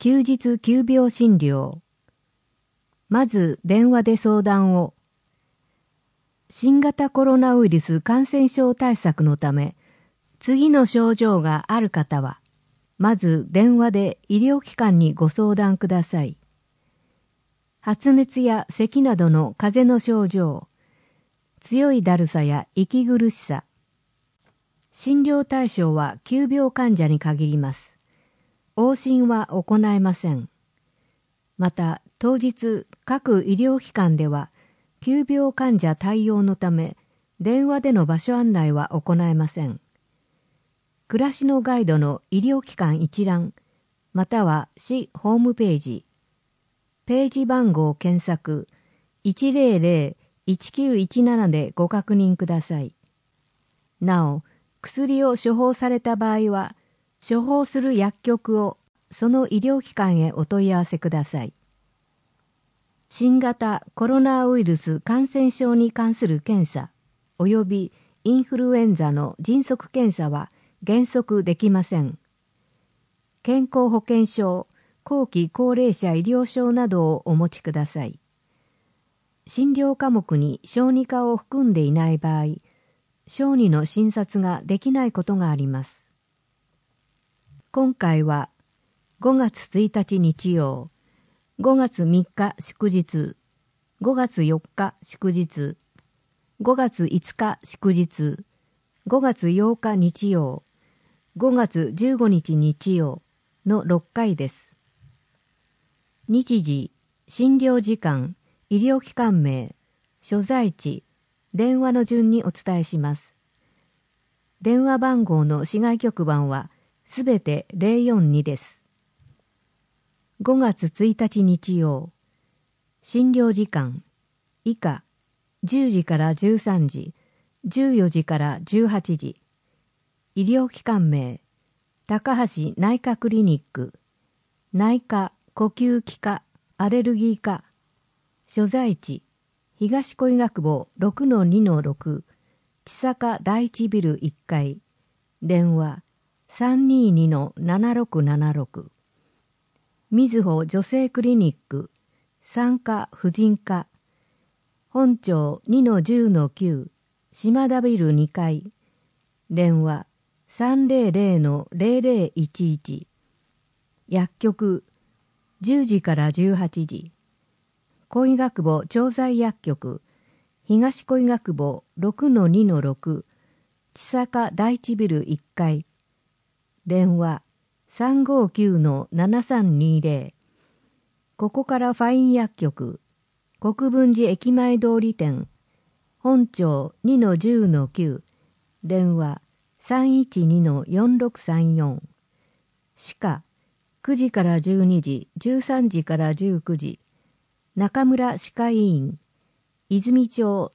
休日急病診療。まず電話で相談を。新型コロナウイルス感染症対策のため、次の症状がある方は、まず電話で医療機関にご相談ください。発熱や咳などの風邪の症状、強いだるさや息苦しさ。診療対象は急病患者に限ります。往診は行えません。また、当日各医療機関では、急病患者対応のため、電話での場所案内は行えません。暮らしのガイドの医療機関一覧、または市ホームページ、ページ番号検索 100-1917 でご確認ください。なお、薬を処方された場合は、処方する薬局をその医療機関へお問い合わせください。新型コロナウイルス感染症に関する検査及びインフルエンザの迅速検査は原則できません。健康保険証、後期高齢者医療証などをお持ちください。診療科目に小児科を含んでいない場合、小児の診察ができないことがあります。今回は5月1日日曜、5月3日祝日、5月4日祝日、5月5日祝日、5月8日日曜、5月15日日曜の6回です。日時、診療時間、医療機関名、所在地、電話の順にお伝えします。電話番号の市外局番はすべて042です。5月1日日曜、診療時間、以下、10時から13時、14時から18時。医療機関名、高橋内科クリニック、内科、呼吸器科、アレルギー科。所在地、東小医学部 6-2-6、千坂第一ビル1階。電話、322-7676。みずほ女性クリニック、産科婦人科。本町 2-10-9、島田ビル2階。電話、300-0011。薬局、10時から18時。小医学部調剤薬局、東小医学部 6-2-6、千坂第一ビル1階。電話、359-7320。ここからファイン薬局、国分寺駅前通り店、本町 2-10-9。電話、312-4634。歯科、9時から12時、13時から19時。中村歯科医院、泉町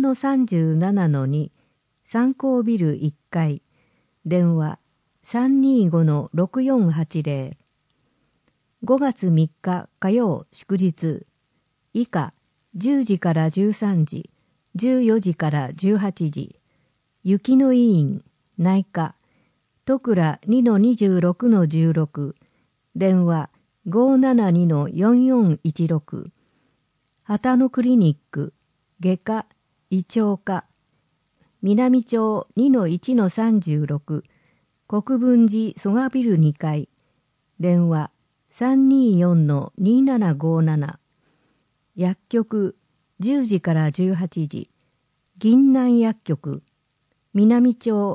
3-37-2、三高ビル1階。電話、325-6480。5月3日火曜祝日。以下、10時から13時、14時から18時。雪の医院、内科、戸倉 2-26-16。電話、572-4416。旗野クリニック、外科、胃腸科。南町 2-1-36。国分寺蘇我ビル2階。電話、324-2757。薬局、10時から18時。銀南薬局、南町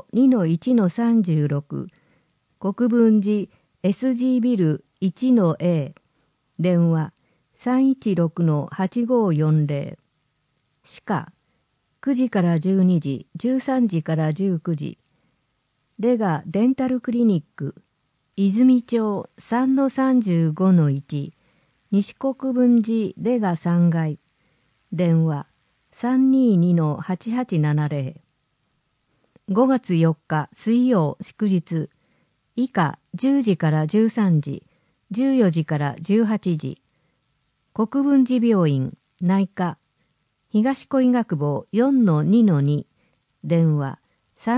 2-1-36。国分寺 SG ビル 1-A。電話、316-8540。歯科、9時から12時、13時から19時。レガデンタルクリニック、泉町 3-35-1。西国分寺レガ3階。電話、322-8870。5月4日水曜祝日。以下10時から13時、14時から18時。国分寺病院、内科、東小医学部 4-2-2。電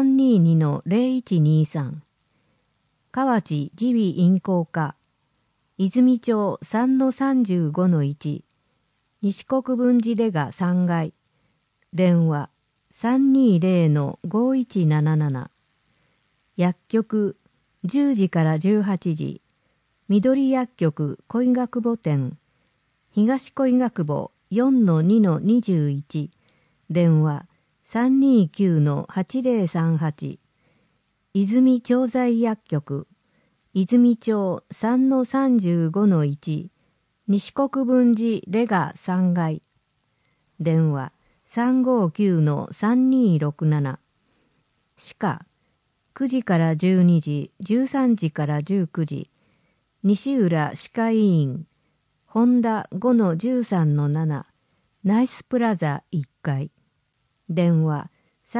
話、322-0123。河内耳鼻咽喉科、 泉町 3-35-1 西国分寺レガ3階電話 320-5177 薬局10時から18時緑薬局恋学母店東恋学母 4-2-21 電話 329-8038 泉調剤薬局泉町 3-35-1 西国分寺レガ3階電話 359-3267 歯科9時から12時13時から19時西浦歯科医院本田 5-13-7 ナイスプラザ1階電話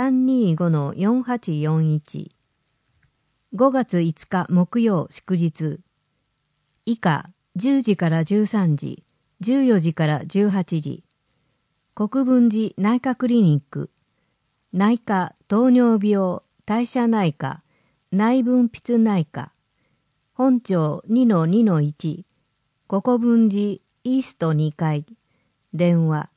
325-4841 5月5日木曜祝日以下10時から13時14時から18時国分寺内科クリニック内科糖尿病代謝内科内分泌内科本町 2-2-1 国分寺イースト2階電話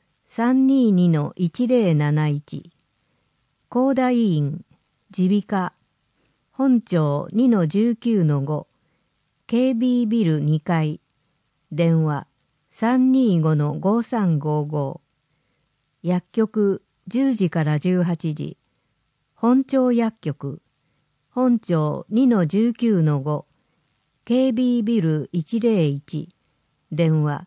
322-1071 高田医院耳鼻科本町 2-19-5 KB ビル2階電話 325-5355 薬局10時から18時本町薬局本町 2-19-5 KB ビル101電話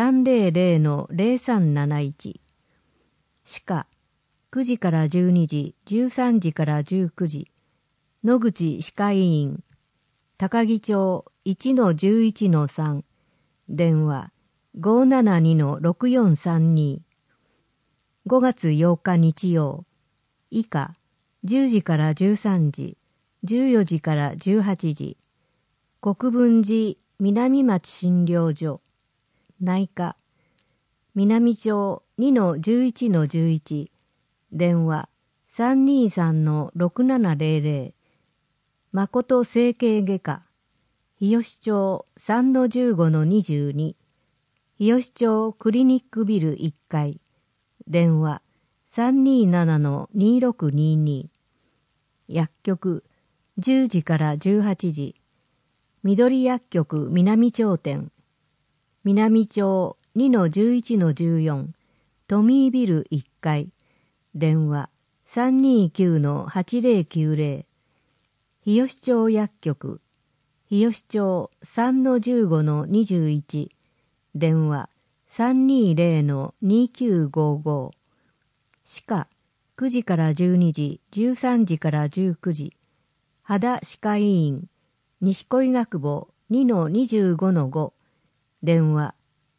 300-0371 歯科9時から12時13時から19時野口歯科医院高木町 1-11-3 電話 572-6432 5月8日日曜以下10時から13時14時から18時国分寺南町診療所内科南町 2-11-11 電話 323-6700 誠整形外科日吉町 3-15-22 日吉町クリニックビル1階電話 327-2622 薬局10時から18時緑薬局南町店南町 2-11-14 トミービル1階電話 329-8090 日吉町薬局日吉町 3-15-21 電話 320-2955 歯科9時から12時13時から19時肌歯科医院西恋学母 2-25-5 電話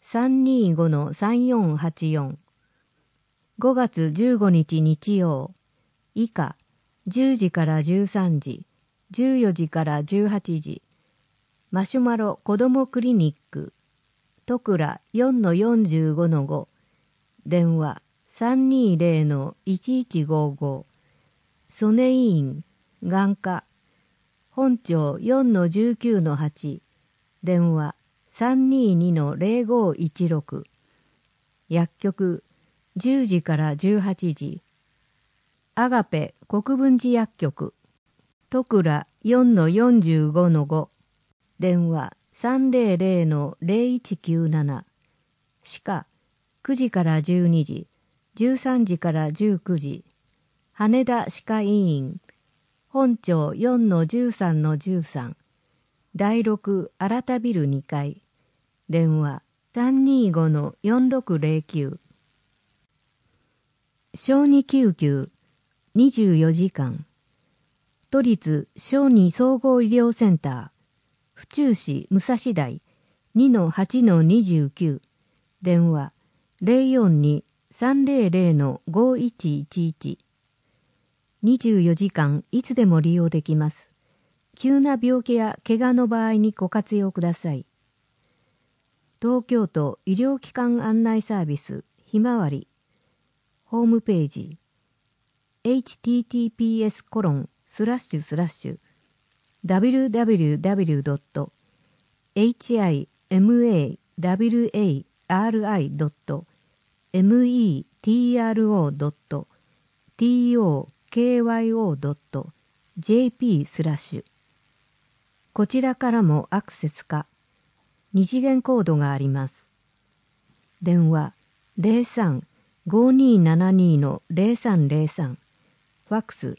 325-3484 5月15日日曜以下10時から13時14時から18時マシュマロ子どもクリニック戸倉 4-45-5 電話 320-1155 曽根医院眼科本町 4-19-8 電話 322-0516 薬局10時から18時アガペ国分寺薬局戸倉 4-45-5 電話 300-0197 歯科9時から12時13時から19時羽田歯科医院本町 4-13-13 第6新田ビル2階電話 325-4609 小児救急24時間都立小児総合医療センター府中市武蔵台 2-8-29 電話 042-300-5111 24時間いつでも利用できます。急な病気や怪我の場合にご活用ください。東京都医療機関案内サービスひまわりホームページ https://www.hi- mawari.metro.tokyo.jp/こちらからもアクセスか二次元コードがあります。電話03-5272-0303、ファックス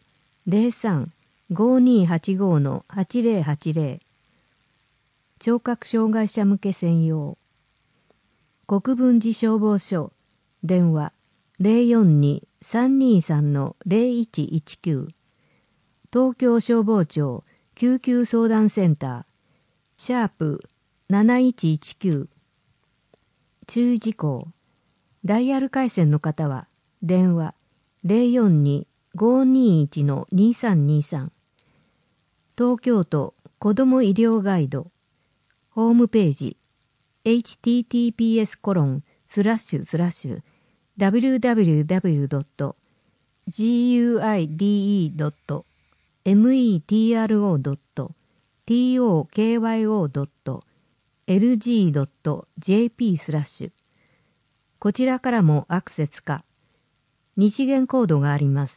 03-5285-8080、聴覚障害者向け専用。国分寺消防署電話042-323-0119、東京消防庁救急相談センター#7119。注意事項。ダイヤル回線の方は電話042-521-2323。東京都子ども医療ガイドホームページ https://www.guide.metro.lg.jp/ こちらからもアクセスか二次元コードがあります。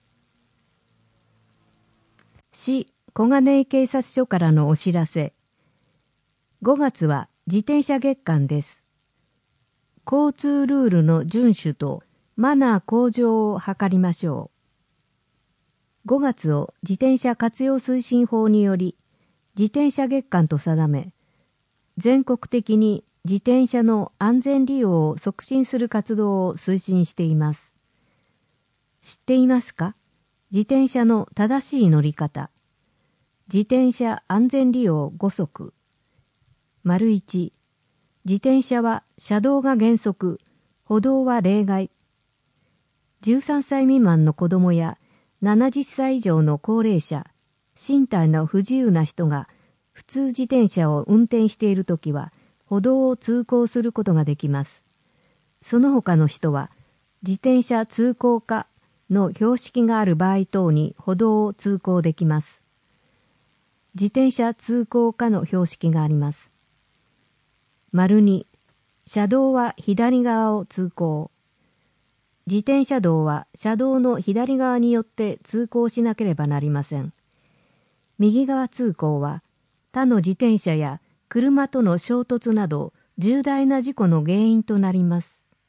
市小金井警察署からのお知らせ。5月は自転車月間です。交通ルールの遵守とマナー向上を図りましょう。5月を自転車活用推進法により自転車月間と定め、全国的に自転車の安全利用を促進する活動を推進しています。知っていますか？自転車の正しい乗り方。自転車安全利用5則。1、自転車は車道が原則、歩道は例外。13歳未満の子どもや70歳以上の高齢者、身体の不自由な人が普通自転車を運転しているときは歩道を通行することができます。その他の人は自転車通行可の標識がある場合等に歩道を通行できます。自転車通行可の標識があります。2、車道は左側を通行。自転車道は車道の左側によって通行しなければなりません。右側通行は他の自転車や車との衝突など重大な事故の原因となります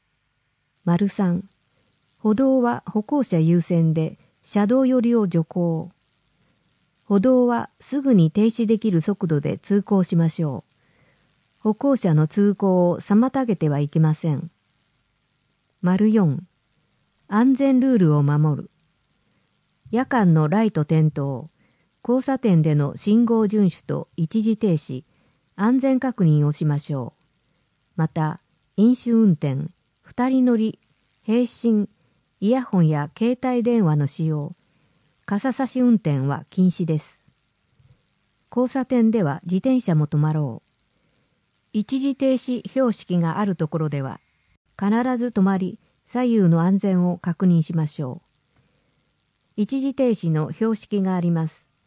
。3、歩道は歩行者優先で車道寄りを徐行。歩道はすぐに停止できる速度で通行しましょう。歩行者の通行を妨げてはいけません。4、安全ルールを守る。夜間のライト点灯、交差点での信号遵守と一時停止、安全確認をしましょう。また、飲酒運転、二人乗り、並進、イヤホンや携帯電話の使用、傘差し運転は禁止です。交差点では自転車も止まろう。一時停止標識があるところでは、必ず止まり、左右の安全を確認しましょう。一時停止の標識があります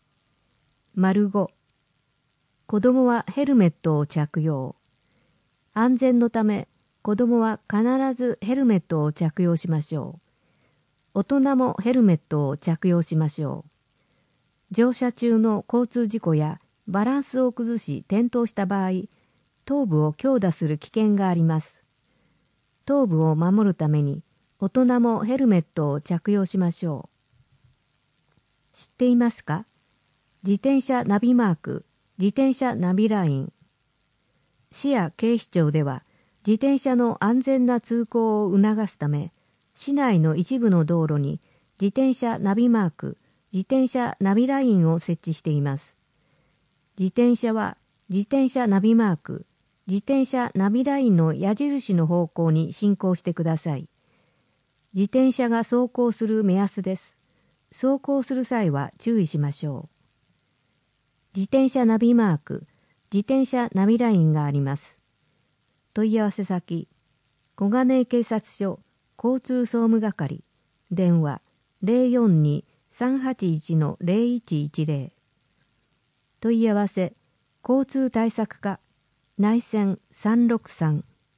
。5、子どもはヘルメットを着用。安全のため、子どもは必ずヘルメットを着用しましょう。大人もヘルメットを着用しましょう。乗車中の交通事故やバランスを崩し転倒した場合、頭部を強打する危険があります。頭部を守るために大人もヘルメットを着用しましょう。知っていますか？自転車ナビマーク、自転車ナビライン。市や警視庁では自転車の安全な通行を促すため、市内の一部の道路に自転車ナビマーク、自転車ナビラインを設置しています。自転車は自転車ナビマーク、自転車ナビラインの矢印の方向に進行してください。自転車が走行する目安です。走行する際は注意しましょう。自転車ナビマーク、自転車ナビラインがあります。問い合わせ先、小金井警察署交通総務係、電話042-381-0110。問い合わせ、交通対策課内線363。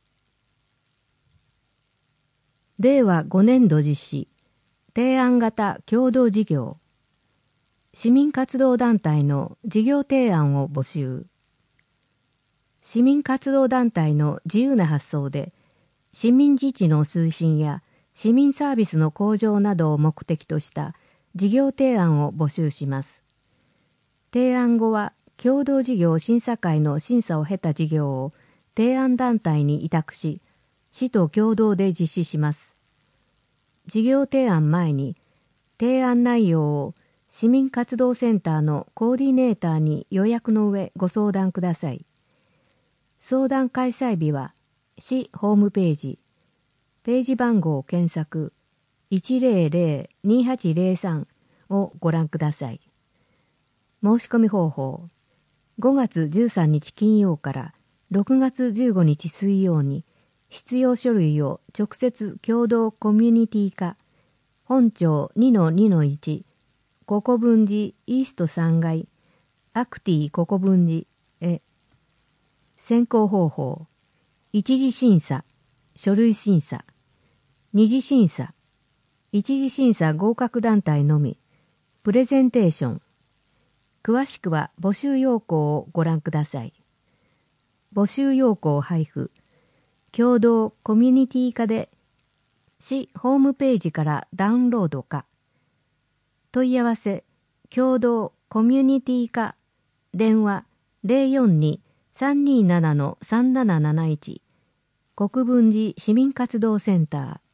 令和5年度実施提案型共同事業市民活動団体の事業提案を募集。市民活動団体の自由な発想で市民自治の推進や市民サービスの向上などを目的とした事業提案を募集します。提案後は共同事業審査会の審査を経た事業を提案団体に委託し、市と共同で実施します。事業提案前に提案内容を市民活動センターのコーディネーターに予約の上ご相談ください。相談開催日は市ホームページ、ページ番号検索 100-2803 をご覧ください。申し込み方法、5月13日金曜から6月15日水曜に必要書類を直接共同コミュニティ課本町 2-2-1 ココブンジイースト3階アクティココブンジへ。選考方法、一次審査、書類審査、二次審査、一次審査合格団体のみ、プレゼンテーション。詳しくは募集要項をご覧ください。募集要項配布、共同コミュニティ課で市ホームページからダウンロードか。問い合わせ、共同コミュニティ課、電話 042-327-3771 国分寺市民活動センター